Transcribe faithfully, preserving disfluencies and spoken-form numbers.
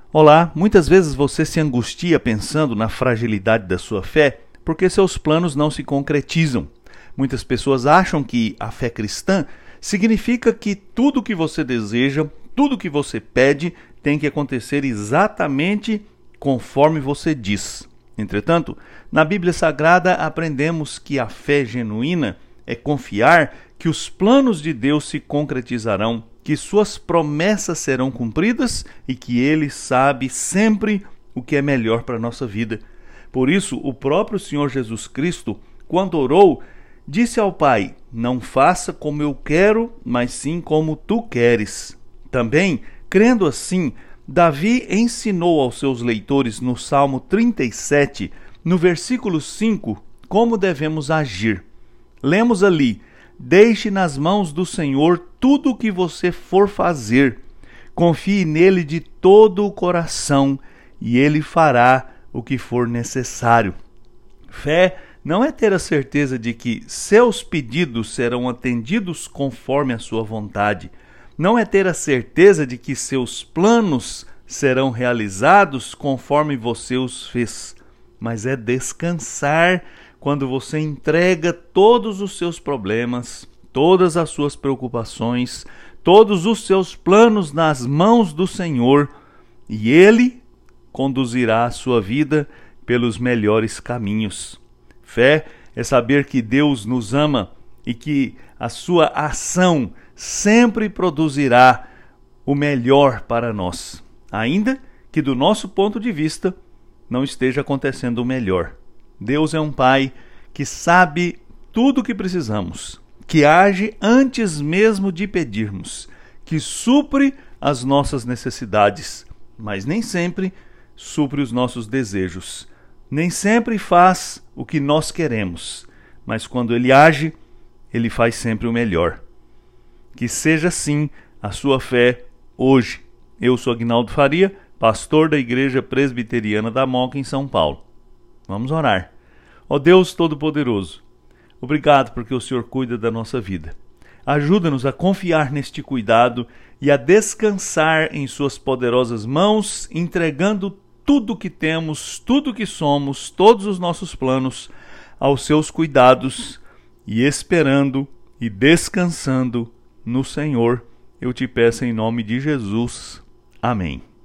Olá, muitas vezes você se angustia pensando na fragilidade da sua fé porque seus planos não se concretizam. Muitas pessoas acham que a fé cristã significa que tudo o que você deseja, tudo o que você pede, tem que acontecer exatamente conforme você diz. Entretanto, na Bíblia Sagrada aprendemos que a fé genuína é confiar que os planos de Deus se concretizarão, que suas promessas serão cumpridas e que Ele sabe sempre o que é melhor para a nossa vida. Por isso, o próprio Senhor Jesus Cristo, quando orou, disse ao Pai: não faça como eu quero, mas sim como tu queres. Também, crendo assim, Davi ensinou aos seus leitores no Salmo trinta e sete, no versículo cinco, como devemos agir. Lemos ali: deixe nas mãos do Senhor tudo o que você for fazer. Confie nele de todo o coração e ele fará o que for necessário. Fé não é ter a certeza de que seus pedidos serão atendidos conforme a sua vontade. Não é ter a certeza de que seus planos serão realizados conforme você os fez. Mas é descansar quando você entrega todos os seus problemas, todas as suas preocupações, todos os seus planos nas mãos do Senhor, e Ele conduzirá a sua vida pelos melhores caminhos. Fé é saber que Deus nos ama e que a sua ação sempre produzirá o melhor para nós, ainda que do nosso ponto de vista não esteja acontecendo o melhor. Deus é um Pai que sabe tudo o que precisamos, que age antes mesmo de pedirmos, que supre as nossas necessidades, mas nem sempre supre os nossos desejos. Nem sempre faz o que nós queremos, mas quando Ele age, Ele faz sempre o melhor. Que seja assim a sua fé hoje. Eu sou Aguinaldo Faria, pastor da Igreja Presbiteriana da Moca, em São Paulo. Vamos orar. Ó Deus Todo-Poderoso, obrigado porque o Senhor cuida da nossa vida. Ajuda-nos a confiar neste cuidado e a descansar em suas poderosas mãos, entregando tudo o que temos, tudo o que somos, todos os nossos planos aos seus cuidados e esperando e descansando no Senhor. Eu te peço em nome de Jesus. Amém.